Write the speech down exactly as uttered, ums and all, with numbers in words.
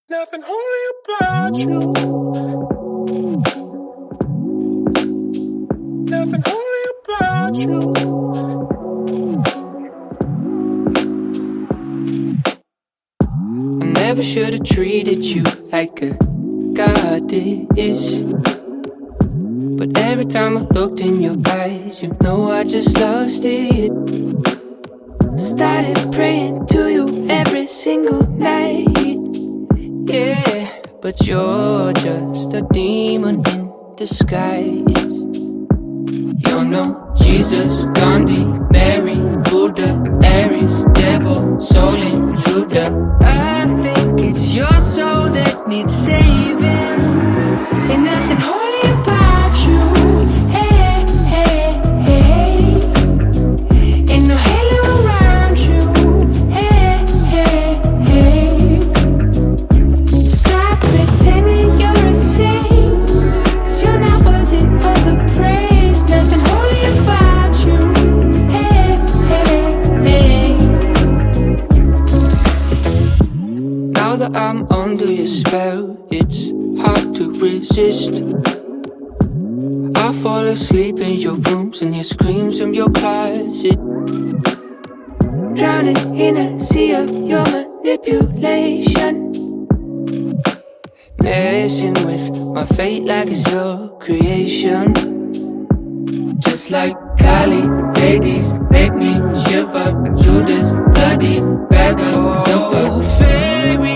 Nothing holy about you. Nothing holy about you. I never should have treated you like a goddess. But every time I looked in your eyes, you know I just lost it. Started praying to you every single night. Yeah, but you're just a demon in disguise. You're no Jesus, Gandhi, Mary, Buddha, Aries, devil, soul intruder. I think it's your soul that needs saving. Ain't nothing holy about you. Hey, hey, hey. Ain't no halo around you. Hey, hey, hey. Stop pretending you're a saint, 'cause you're not worthy of the praise. Nothing holy about you. Hey, hey, hey. Now that I'm under your spell, it's hard to resist. I fall asleep in your rooms and hear screams from your closet, drowning in a sea of your manipulation, messing with my fate like it's your creation. Just like Kali, Hades, make me shiver. Judas, bloody beggar, silver fairy